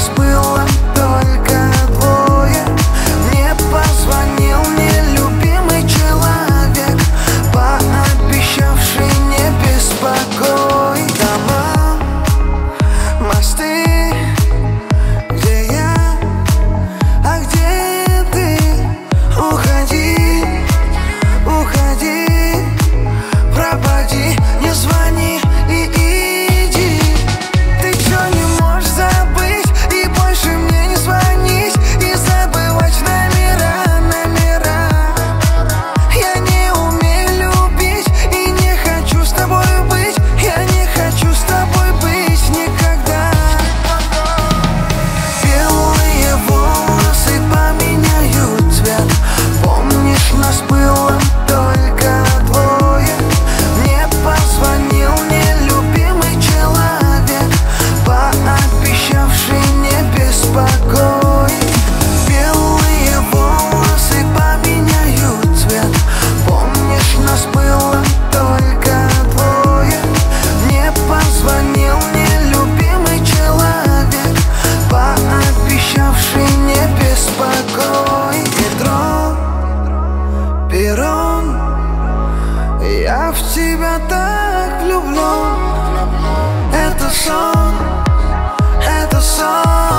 нас было только двое. Мне позвонил нелюбимый человек, пообещавший не беспокоить. Дома, мосты, где я, а где ты? Уходи, уходи, пропади, не звони и иди. Ты чё не можешь забыть и больше мне не звонить и забывать номера, номера? Я не умею любить и не хочу с тобой быть. Я не хочу с тобой быть никогда. Белые волосы поменяют цвет. Помнишь, нас было только двое. Мне позвонил нелюбимый человек, пообещавший не беспокоить. Белые волосы поменяют цвет. Помнишь, нас было только двое. Мне позвонил нелюбимый человек, пообещавший не беспокоить. Метро, перрон, я в тебя так влюблен. Это сон, это сон.